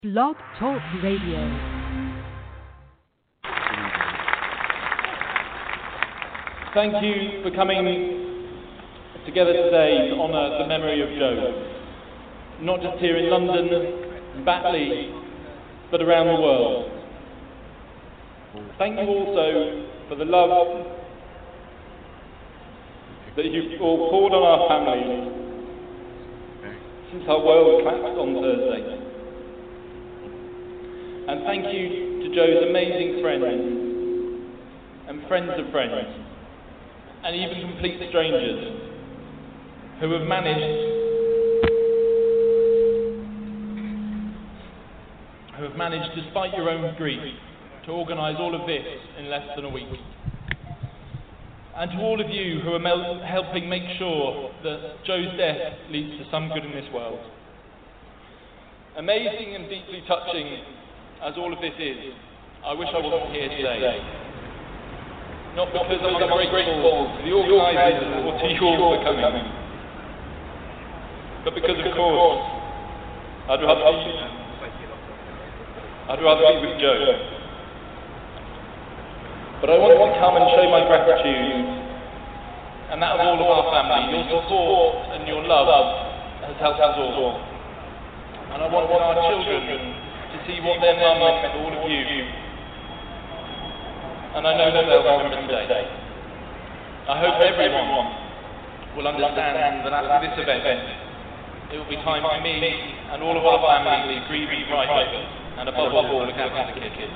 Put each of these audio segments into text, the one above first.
Blog Talk Radio. Thank you for coming together today to honour the memory of Joe, not just here in London and Batley, but around the world. Thank you also for the love that you've all poured on our family since our world collapsed on Thursday. And thank you to Joe's amazing friends and friends of friends, and even complete strangers who have managed despite your own grief to organise all of this in less than a week. And to all of you who are helping make sure that Joe's death leads to some good in this world. Amazing and deeply touching as all of this is, I wish I wasn't here today. Not because I'm ungrateful to the organisers or to you all for coming, but because, of course, I'd rather be with Joe. But I want to come and show my gratitude, and that of all of our family. Your support and your love has helped us all. And I want our children to see what their mum meant to all of you. And I know that they'll remember today. I hope everyone will understand that after this event, it will be time for me and all of our family to grieve right, and above all, look after the kids.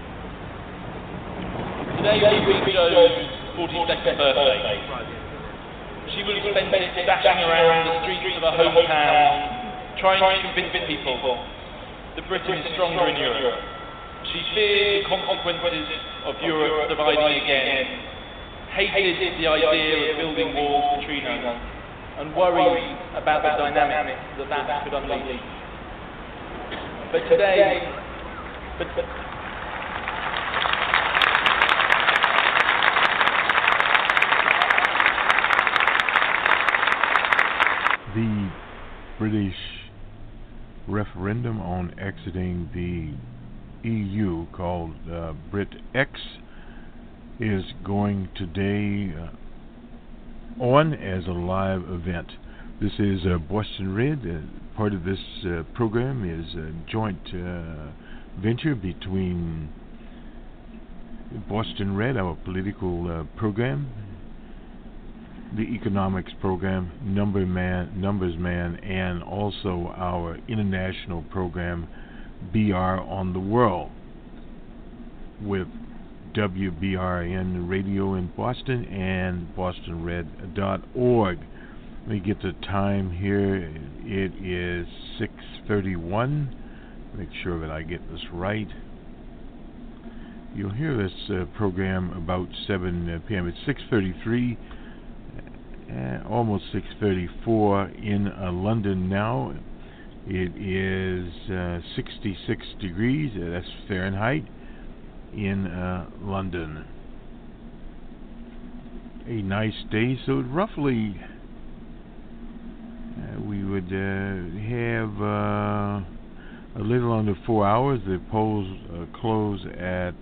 Today will be Joe's 42nd birthday. She will have spent it dashing around the streets of her hometown, trying to convince people that Britain is stronger in Europe. She feared the consequences of Europe dividing again, hated the idea of building walls between us, and worried about the dynamics that could unleash. But today, the British referendum on exiting the EU, called BritX, is going today on as a live event. This is Boston Red. Part of this program is a joint venture between Boston Red, our political program, the economics program, Numbers Man, and also our international program, BR on the World, with WBRN Radio in Boston and bostonred.org. Let me get the time here. It is 6:31. Make sure that I get this right. You'll hear this program about 7 p.m. It's 6:33. Almost 6:34 in London now. It is 66 degrees, that's Fahrenheit, in London. A nice day, so roughly we would have a little under 4 hours. The polls close at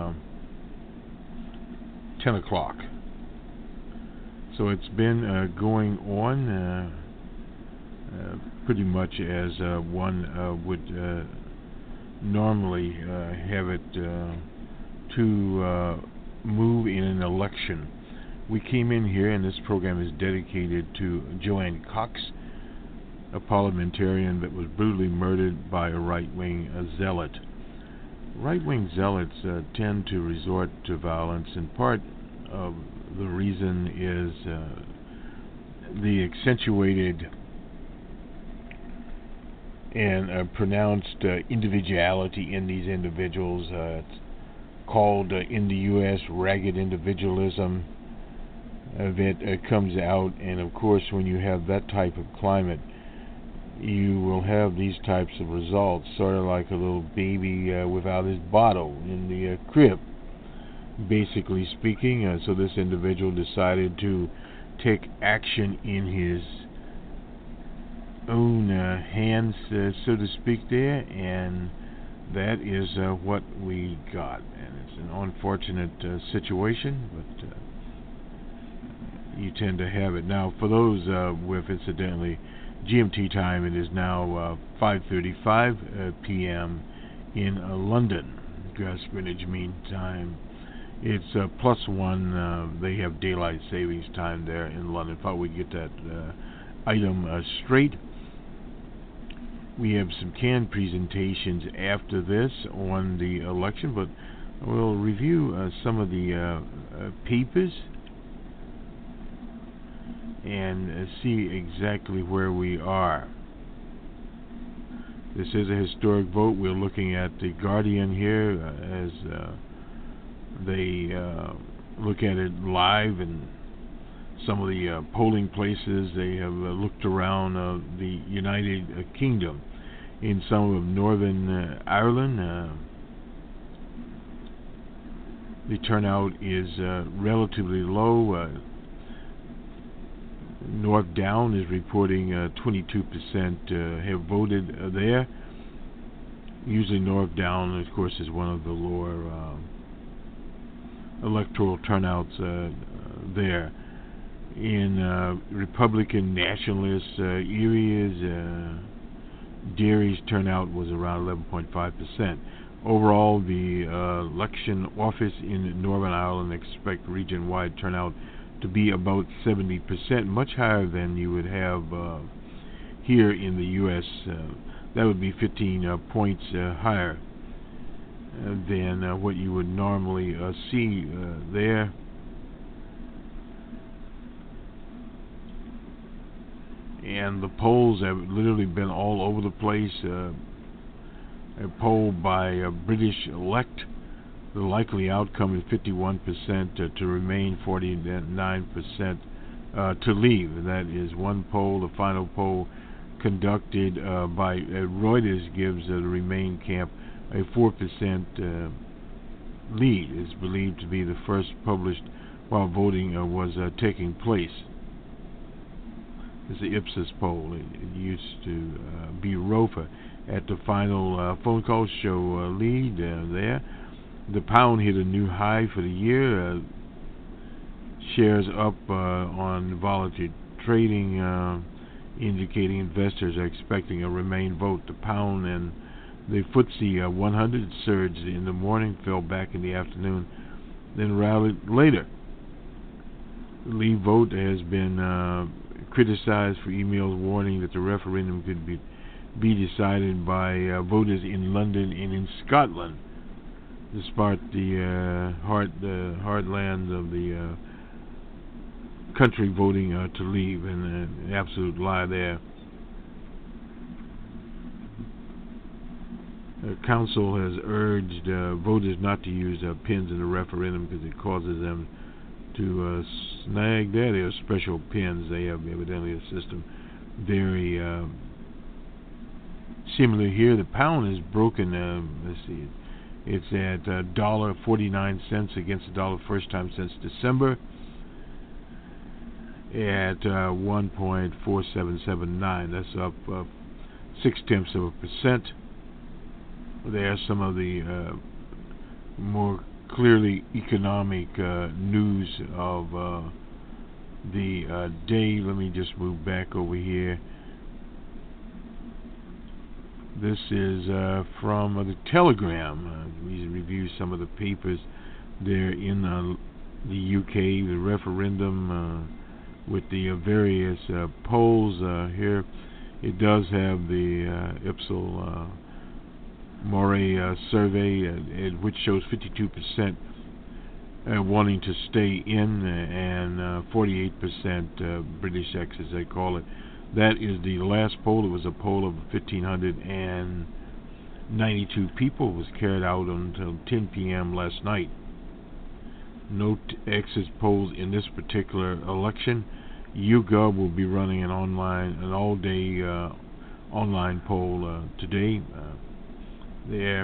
10 o'clock. So it's been going on pretty much as one would normally have it to move in an election. We came in here, and this program is dedicated to Joanne Cox, a parliamentarian that was brutally murdered by a right-wing zealot. Right-wing zealots tend to resort to violence. In part of the reason is the accentuated and pronounced individuality in these individuals. It's called in the U.S. ragged individualism that comes out, and of course when you have that type of climate, you will have these types of results, sort of like a little baby without his bottle in the crib, basically speaking. So this individual decided to take action in his own hands, so to speak, there, and that is what we got. And it's an unfortunate situation, but you tend to have it. Now, for those with, incidentally, GMT time, it is now 5:35 p.m. in London. Greenwich Mean Time. It's +1. They have daylight savings time there in London. Thought we'd get that item straight. We have some canned presentations after this on the election, but we'll review some of the papers and see exactly where we are. This is a historic vote. We're looking at the Guardian here as they look at it live, and some of the polling places. They have looked around the United Kingdom. In some of Northern Ireland, the turnout is relatively low. North Down is reporting 22% have voted there. Usually North Down, of course, is one of the lower electoral turnouts there. In Republican nationalist areas, Derry's turnout was around 11.5%. Overall, the election office in Northern Ireland expect region-wide turnout to be about 70%, much higher than you would have here in the U.S. That would be 15 points higher than what you would normally see there. And the polls have literally been all over the place. A poll by British Elect, the likely outcome is 51% to remain, 49% to leave. And that is one poll. The final poll conducted by Reuters gives the Remain camp a 4% lead. It's believed to be the first published while voting was taking place. It's the Ipsos poll. It used to be Rofa at the final phone call show lead there. The pound hit a new high for the year. Shares up on volatile trading, indicating investors are expecting a Remain vote. The pound and the FTSE 100 surged in the morning, fell back in the afternoon, then rallied later. The Leave vote has been criticized for emails warning that the referendum could be decided by voters in London and in Scotland, despite the heartland of the country voting to leave, and an absolute lie there. The council has urged voters not to use pins in the referendum because it causes them to snag there. They have special pins. They have evidently a system very similar here. The pound is broken. Let's see. It's at $1.49 against the dollar, first time since December, at 1.4779. That's up 0.6%. There are some of the more clearly economic news of the day. Let me just move back over here. This is from the Telegram. We review some of the papers there in the UK, the referendum with the various polls here. It does have the Ipsos Mori survey, which shows 52% wanting to stay in, and 48% British X, as they call it. That is the last poll. It was a poll of 1,592 people. It was carried out until 10 p.m. last night. No exit polls in this particular election. YouGov will be running an all-day online poll today. Their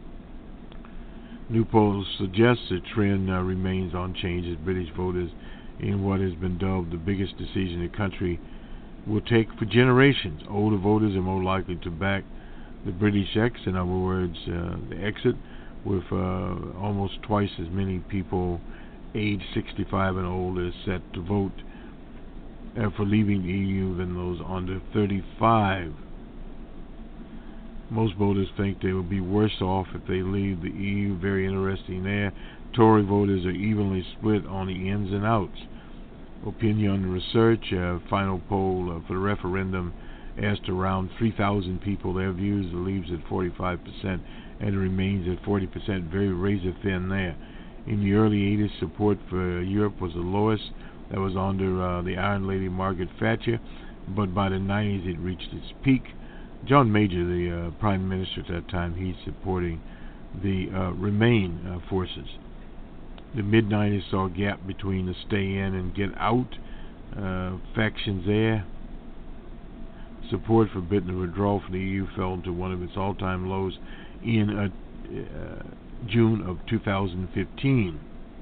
new polls suggest the trend remains unchanged as British voters, in what has been dubbed the biggest decision in the country, will take for generations. Older voters are more likely to back the British X, in other words, the exit, with almost twice as many people aged 65 and older set to vote for leaving the EU than those under 35. Most voters think they will be worse off if they leave the EU. Very interesting there. Tory voters are evenly split on the ins and outs. Opinion Research, final poll for the referendum, asked around 3,000 people their views. It leaves at 45% and it remains at 40%, very razor thin there. In the early 80s, support for Europe was the lowest. That was under the Iron Lady Margaret Thatcher, but by the 90s it reached its peak. John Major, the Prime Minister at that time, he's supporting the Remain forces. The mid-90s saw a gap between the stay in and get out factions there. Support for Britain withdrawal from the EU fell to one of its all-time lows in June of 2015.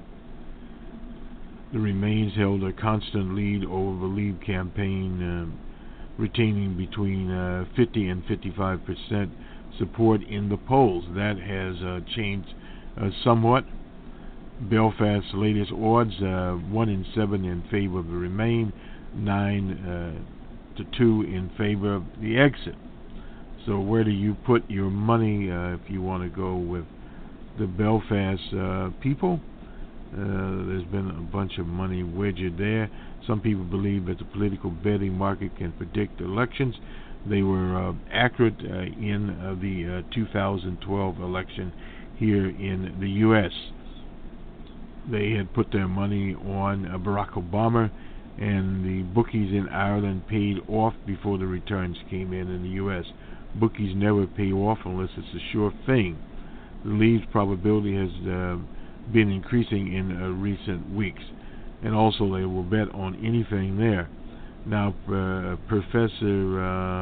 The Remains held a constant lead over the Leave campaign, retaining between 50 and 55% support in the polls. That has changed somewhat. Belfast's latest odds, 1 in 7 in favor of the Remain, 9 to 2 in favor of the exit. So where do you put your money if you want to go with the Belfast people? There's been a bunch of money wedged there. Some people believe that the political betting market can predict elections. They were accurate in the 2012 election here in the U.S. They had put their money on Barack Obama, and the bookies in Ireland paid off before the returns came in the U.S. Bookies never pay off unless it's a sure thing. The Leave's probability has been increasing in recent weeks, and also they will bet on anything there. Now, Professor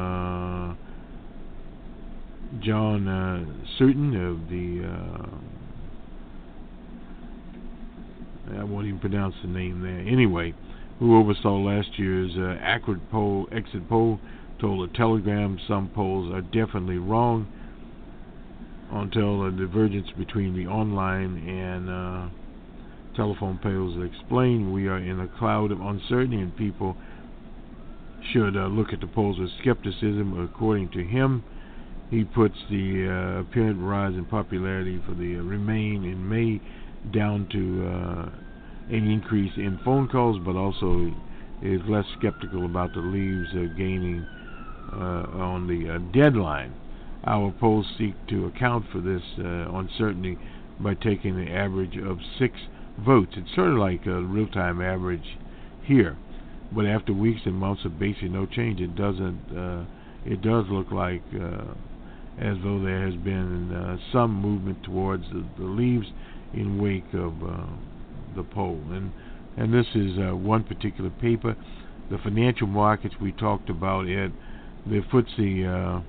John Sutton of the I won't even pronounce the name there. Anyway, who oversaw last year's accurate exit poll, told the Telegram some polls are definitely wrong until a divergence between the online and telephone polls is explained. We are in a cloud of uncertainty, and people should look at the polls with skepticism. According to him, he puts the apparent rise in popularity for the Remain in May down to an increase in phone calls, but also is less skeptical about the Leaves gaining on the deadline. Our polls seek to account for this uncertainty by taking the average of 6 votes. It's sort of like a real-time average here, but after weeks and months of basically no change, it does look like as though there has been some movement towards the Leaves in wake of the poll. And this is one particular paper. The financial markets we talked about it. The FTSE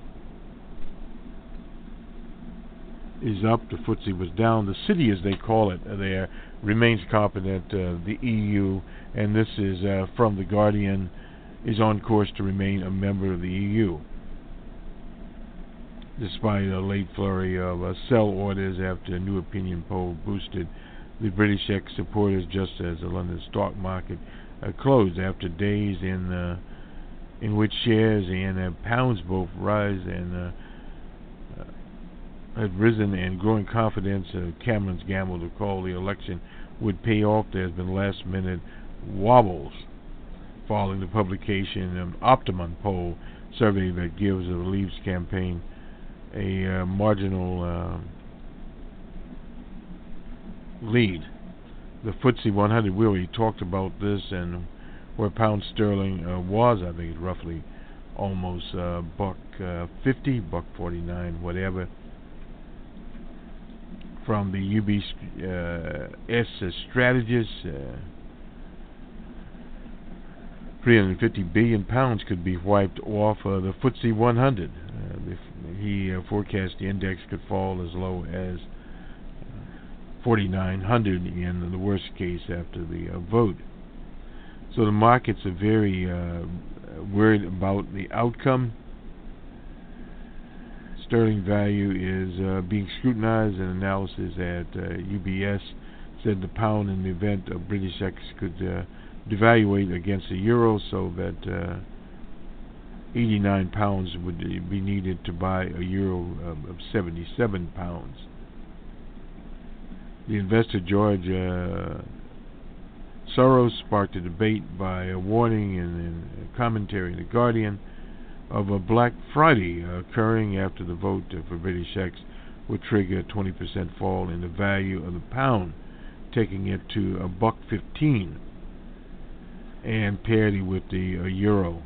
is up. The FTSE was down. The city, as they call it there, remains confident the EU, and this is from The Guardian, is on course to remain a member of the EU, despite a late flurry of sell orders after a new opinion poll boosted the British X supporters just as the London stock market closed after days in which shares and pounds both rise and had risen, and growing confidence Cameron's gamble to call the election would pay off. There's been last-minute wobbles following the publication of Optimum poll survey that gives the Leaves campaign a marginal lead. The FTSE 100, we already talked about this, and where pound sterling was, I think, roughly almost $1.50, $1.49, whatever. From the UBS strategist, 350 billion pounds could be wiped off the FTSE 100. He forecast the index could fall as low as 4,900 in the worst case after the vote. So the markets are very word about the outcome. Sterling value is being scrutinized. An analysis at UBS said the pound, in the event of British X, could devaluate against the euro, so that 89 pounds would be needed to buy a euro of 77 pounds. The investor George Soros sparked a debate by a warning in a commentary in The Guardian of a Black Friday occurring after the vote for British X would trigger a 20% fall in the value of the pound, taking it to $1.15 and parity with the euro.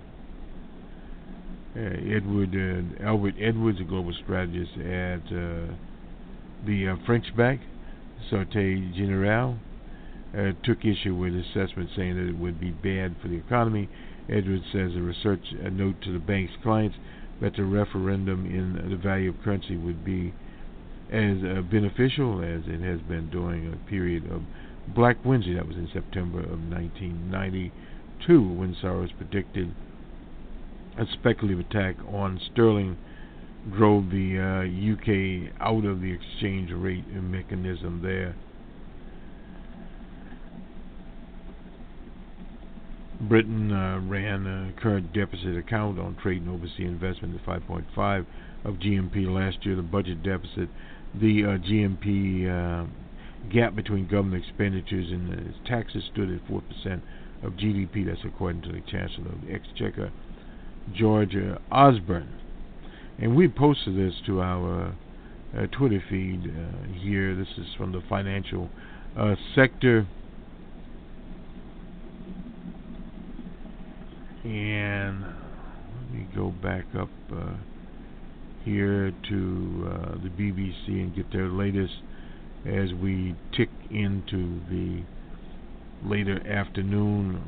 Albert Edwards, a global strategist at the French bank Société Générale, took issue with assessment, saying that it would be bad for the economy. Edwards says a research note to the bank's clients that the referendum in the value of currency would be as beneficial as it has been during a period of Black Wednesday. That was in September of 1992, when Soros predicted a speculative attack on sterling drove the UK out of the exchange rate mechanism there. Britain ran a current deficit account on trade and overseas investment at 5.5 of GNP last year. The budget deficit, the GNP gap between government expenditures and taxes stood at 4% of GDP. That's according to the Chancellor of the Exchequer, George Osborne. And we posted this to our Twitter feed here. This is from the financial sector. And let me go back up here to the BBC and get their latest as we tick into the later afternoon.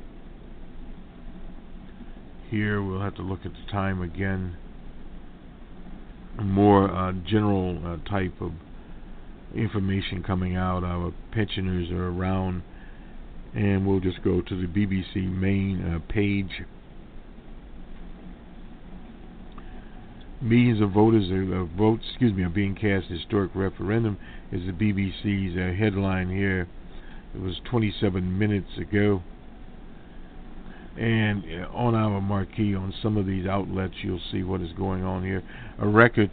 Here we'll have to look at the time again. More general type of information coming out. Our pensioners are around, and we'll just go to the BBC main page. Millions of voters are being cast. Historic referendum is the BBC's headline here. It was 27 minutes ago. And on our marquee, on some of these outlets, you'll see what is going on here. A record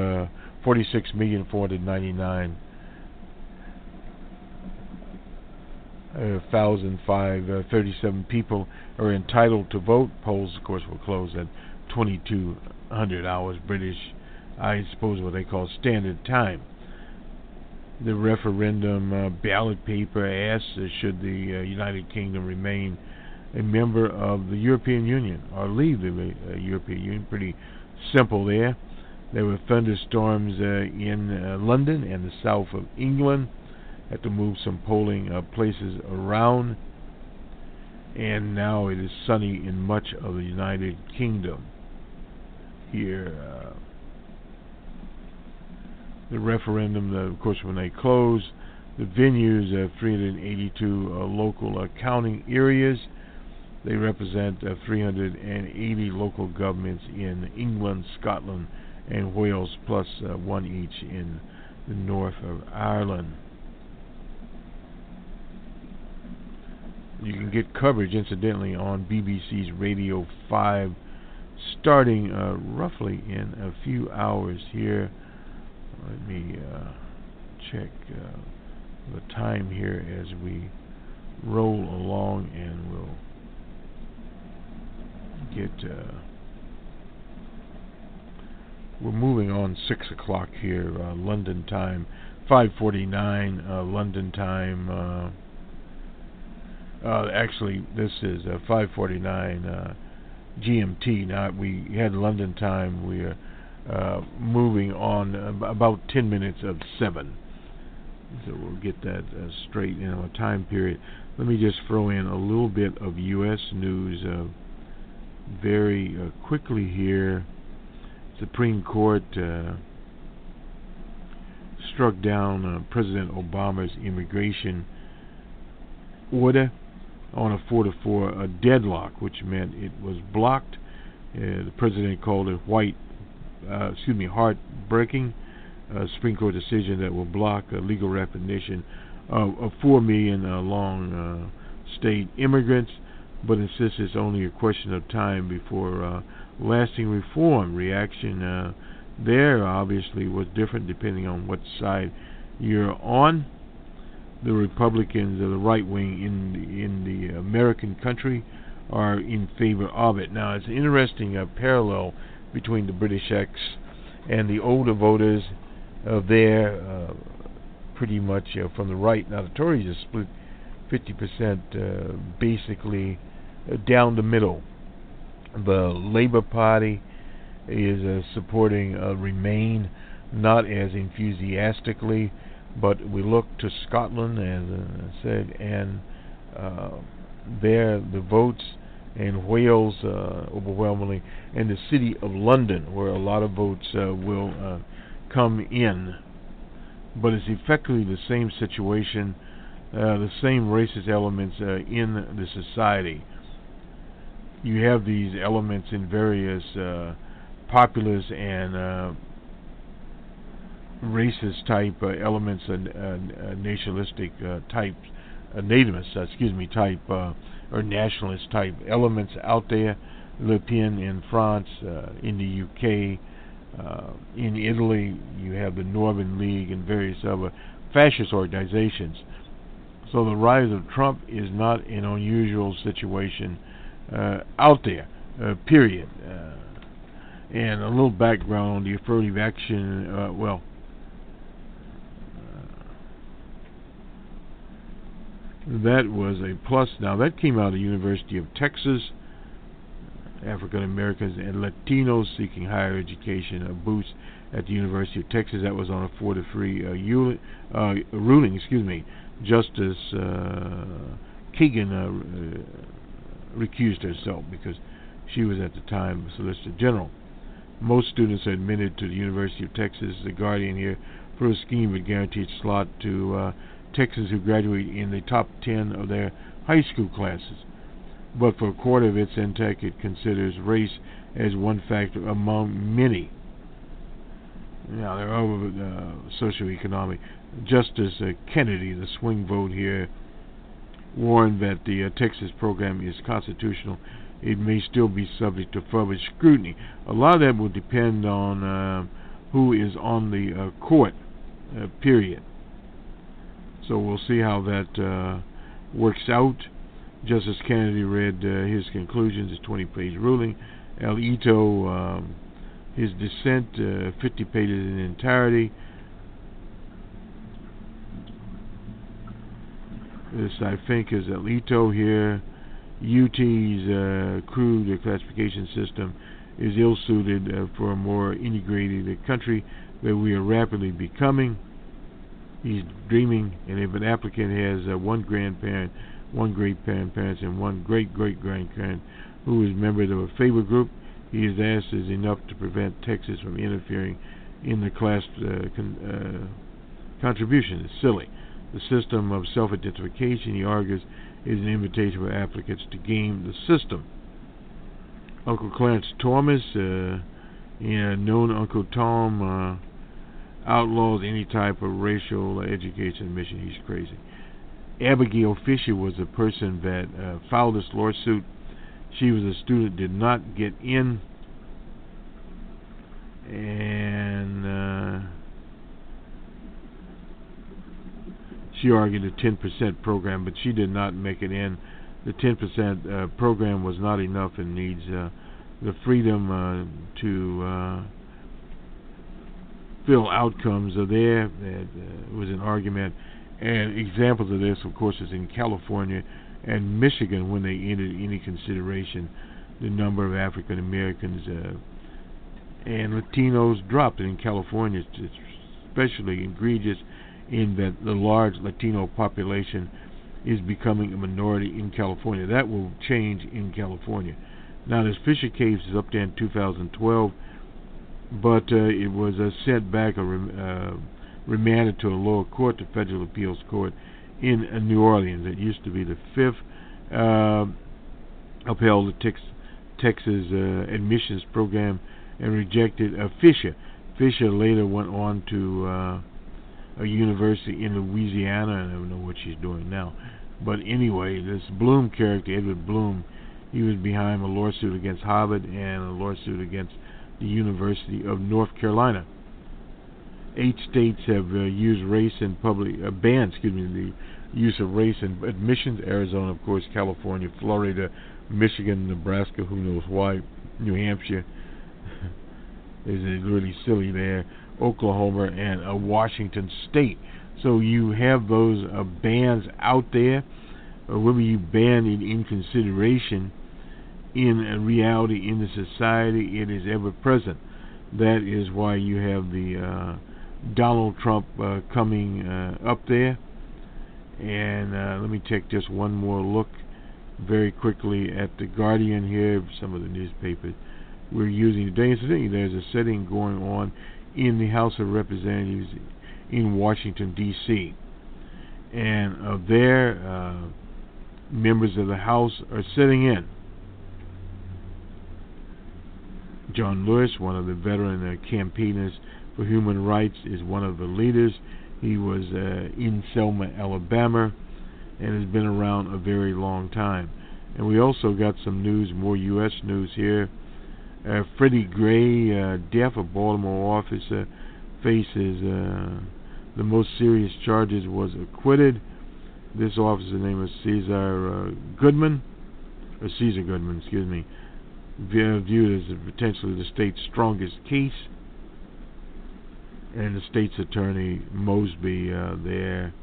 46,499,537 people are entitled to vote. Polls, of course, will close at 2200 hours British, I suppose what they call standard time. The referendum ballot paper asks, should the United Kingdom remain a member of the European Union or leave the European Union. Pretty simple there. There were thunderstorms in London and the south of England. Had to move some polling places around. And now it is sunny in much of the United Kingdom. Here, the referendum, of course, when they close, the venues, 382 local counting areas. They represent 380 local governments in England, Scotland, and Wales, plus one each in the north of Ireland. You can get coverage, incidentally, on BBC's Radio 5, starting roughly in a few hours here. Let me check the time here as we roll along, and we'll get we're moving on. 6 o'clock here, London time, 5:49 London time. Actually, this is 5:49 GMT. Now we had London time. We are moving on about 10 minutes of 7. So we'll get that straight in a time period. Let me just throw in a little bit of U.S. news very quickly here. Supreme Court struck down President Obama's immigration order on a 4-4 deadlock, which meant it was blocked. The president called it heartbreaking. Supreme Court decision that will block legal recognition of 4 million long state immigrants, but insists it's only a question of time before lasting reform. Reaction there obviously was different depending on what side you're on. The Republicans, the right wing in the American country, are in favor of it. Now, it's an interesting parallel between the British X and the older voters. There, pretty much from the right. Now, the Tories are split 50% basically down the middle. The Labour Party is supporting Remain, not as enthusiastically, but we look to Scotland, as I said, and there the votes, and Wales overwhelmingly, and the City of London, where a lot of votes will come in. But it's effectively the same situation, the same racist elements in the society. You have these elements in various populist and racist type elements and nationalistic type, type or nationalist type elements out there. Le Pen in France, in the UK, in Italy, you have the Northern League and various other fascist organizations. So the rise of Trump is not an unusual situation out there, period. And a little background on the affirmative action, that was a plus. Now, that came out of the University of Texas. African Americans and Latinos seeking higher education, a boost at the University of Texas. That was on a 4-3 ruling. Justice Kagan recused herself because she was at the time Solicitor General. Most students are admitted to the University of Texas, the Guardian here, for a scheme of guaranteed slot to Texans who graduate in the top 10 of their high school classes. But for a quarter of its intake, it considers race as one factor among many. Now, there are other socioeconomic. Justice Kennedy, the swing vote here, warned that the Texas program is constitutional. It may still be subject to further scrutiny. A lot of that will depend on who is on the court, period. So we'll see how that works out. Justice Kennedy read his conclusions, his 20-page ruling. Alito, his dissent, 50 pages in entirety. This, I think, is Alito here. UT's crude classification system is ill-suited for a more integrated country that we are rapidly becoming. He's dreaming, and if an applicant has one grandparent, one great-grandparent, and one great-great-grandparent who is members of a favor group, he is asked is enough to prevent Texas from interfering in the class contribution. It's silly. The system of self-identification, he argues, is an invitation for applicants to game the system. Uncle Clarence Thomas, known Uncle Tom, outlaws any type of racial education admission. He's crazy. Abigail Fisher was a person that filed this lawsuit. She was a student, did not get in, and she argued a 10% program, but she did not make it in. The 10% program was not enough and needs the freedom to fill outcomes are there. It was an argument. And examples of this, of course, is in California and Michigan when they entered any consideration. The number of African Americans and Latinos dropped. And in California, it's especially egregious in that the large Latino population is becoming a minority in California. That will change in California. Now, this Fisher case is up there in 2012, but it was sent back or remanded to a lower court, the Federal Appeals Court in New Orleans. It used to be the 5th upheld the Texas admissions program and rejected Fisher. Fisher later went on to a university in Louisiana. I don't know what she's doing now. But anyway, this Bloom character, Edward Bloom, he was behind a lawsuit against Harvard and a lawsuit against the University of North Carolina. 8 states have used race in public, banned, the use of race in admissions. Arizona, of course, California, Florida, Michigan, Nebraska, who knows why, New Hampshire is really silly there, Oklahoma, and Washington State. So you have those bans out there. Whether you ban it in consideration, in reality, in the society, it is ever present. That is why you have the Donald Trump coming up there. And let me take just one more look very quickly at the Guardian here, some of the newspapers we're using today. Incidentally, there's a sitting going on in the House of Representatives in Washington, D.C. And there, members of the House are sitting in. John Lewis, one of the veteran campaigners for human rights, is one of the leaders. He was in Selma, Alabama, and has been around a very long time. And we also got some news, more U.S. news here. Freddie Gray, death, a Baltimore officer, faces the most serious charges, was acquitted. This officer's name is Caesar Goodman, viewed as potentially the state's strongest case. And the state's attorney, Mosby, there.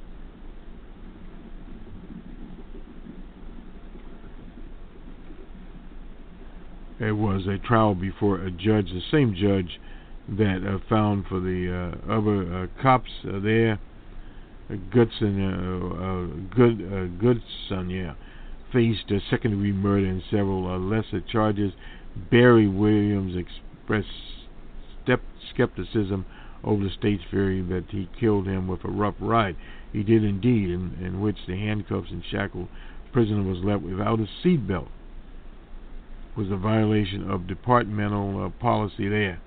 It was a trial before a judge, the same judge that found for the other cops there. Goodson, faced second-degree murder and several lesser charges. Barry Williams expressed skepticism over the state's theory that he killed him with a rough ride. He did indeed, in which the handcuffs and shackled prisoner was left without a seatbelt. Was a violation of departmental policy there.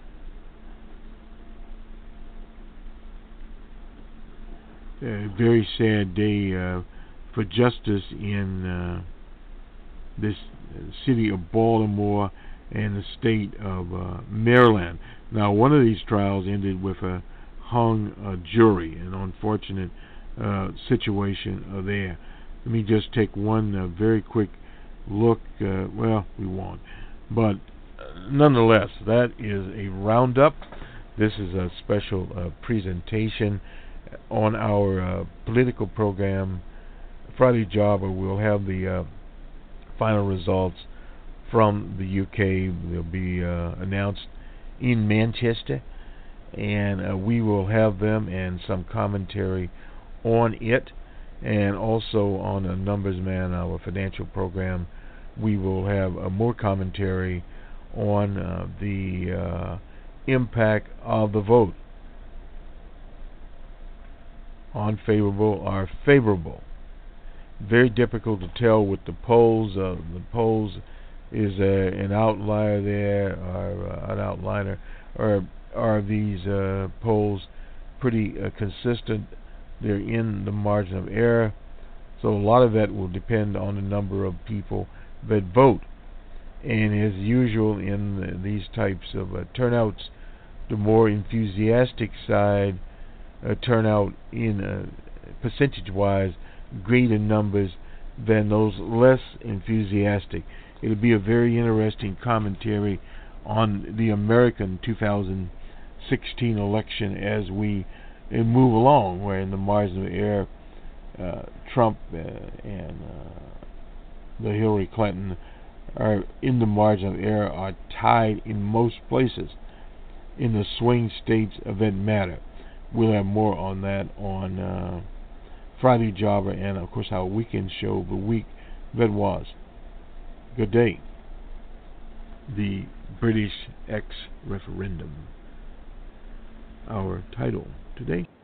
A very sad day for justice in this city of Baltimore and the state of Maryland. Now, one of these trials ended with a hung jury, an unfortunate situation there. Let me just take one very quick look. Well, we won't. But nonetheless, that is a roundup. This is a special presentation on our political program, Friday Jobber. We'll have the final results from the UK. They'll be announced in Manchester, and we will have them and some commentary on it, and also on a Numbers Man, our financial program. We will have more commentary on the impact of the vote, unfavorable or favorable. Very difficult to tell with the polls. The polls is an outlier there, or an outliner, or are these polls pretty consistent? They're in the margin of error. So a lot of that will depend on the number of people that vote. And as usual in these types of turnouts, the more enthusiastic side turn out in percentage-wise greater numbers than those less enthusiastic. It'll be a very interesting commentary on the American 2016 election as we move along, where in the margin of error, Trump and the Hillary Clinton are in the margin of error, are tied in most places. In the swing states that matter. We'll have more on that on Friday Jobber, and of course our weekend show, the week that was. Good day. The British ex-referendum. Our title today.